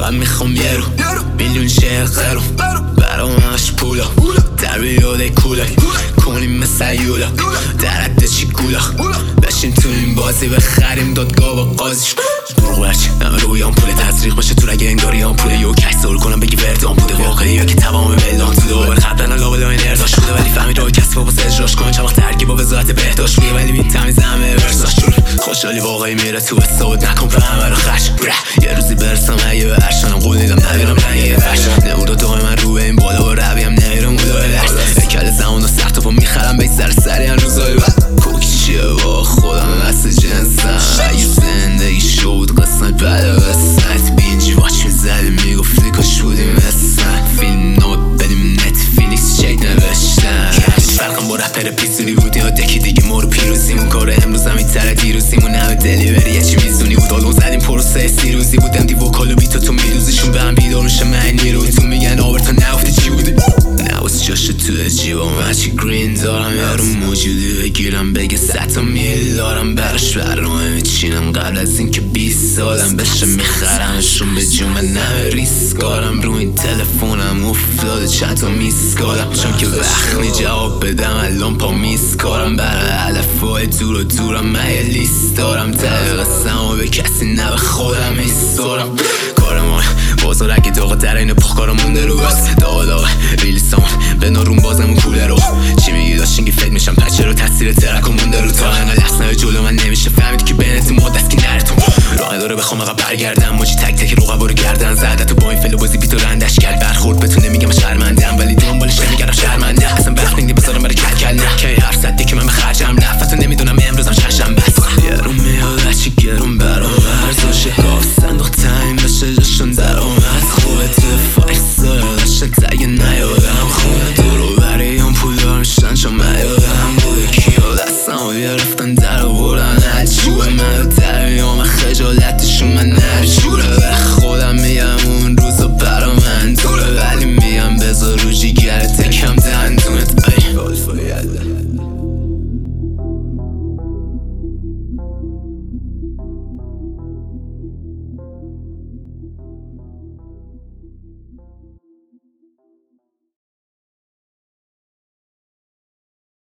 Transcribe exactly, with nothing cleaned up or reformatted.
فقط میخوام یه رو میلیون شقه رو برام همش پولا در بیاده کولا کنیم مثل یولا در حد چی گولا بشین تو این بازی بخریم دادگاه با قاضیش دروغ برچه همه رویان پول تزریق باشه تو رگه انگاری هم پوله یو کش سول کنم بگی وردان بوده واقعی یا که تمام ملان تو دوباره قبلا لابد این ارداش بوده ولی فهمید رو کسی با بس اجراش کنن چند وقت ترکیب با وزارت بهداشت بوده ولی بین تمیز همه ورساش جوره خوشحالی واقعی میره تو استاد نکن به همه رو خش یه روزی برسم اگه به عرشانم قول دیدم نبیرم رنگی فرش نمود و دای من رو به این بالا و رویم نمیرم گلای درس اکل زمان و سخت و پا میخرم به سر سری هن روزای بعد کوکی چیه با خودم واسه جنسم اگه زندگی شد قسمت بده قسمت بینجی واچ میزدی میگفتی کاش بودیم مثل فیلم نامه بدیم نتفلیکس چک نوشتن فرقم با رپر پیزونی بود یا دکی دیگه ما رو پیروزیمون کار امروز هم میتره دیروزیمون همه دلیوری یه چی میزونی بود آلون زدیم پروسه سیروزی بودم دی وکال و بیتو تو میدوزیشون به هم بیدار میشه من نیروی تو میگن آورتا نفتی چی بودی نواز جاشه تو جیبام هرچی گرین دارم یارو موجودی بگیرم بگه ستا میل دارم براش برنامه میچینم قبل از اینکه بیست سالم بشه میخرمشون به جون من نمه ریسکارم رو این تلفونم افتاده چند تا میسکارم چون که وقت نی جواب بدم الان پا میسکارم برای علفای دور و دورم من یه لیست دارم دقیقه سما به کسی نه به خودم میسارم کار ما بازار اگه داغه در این پخکارم مونده رو بس داغه داغه ریلیسان به نارون بازم و کوله رو چی میگی داشتین که فکر میشم پچه رو تاثیر ترک و مونده رو تا انقل لحظنه جلو من نمیشه فهمید که بینت ما دست که نرتون راه داره بخوام اقا برگردم ماجی تک تک روغه برو گردن زده تو با این فلو بازی بیتو رنده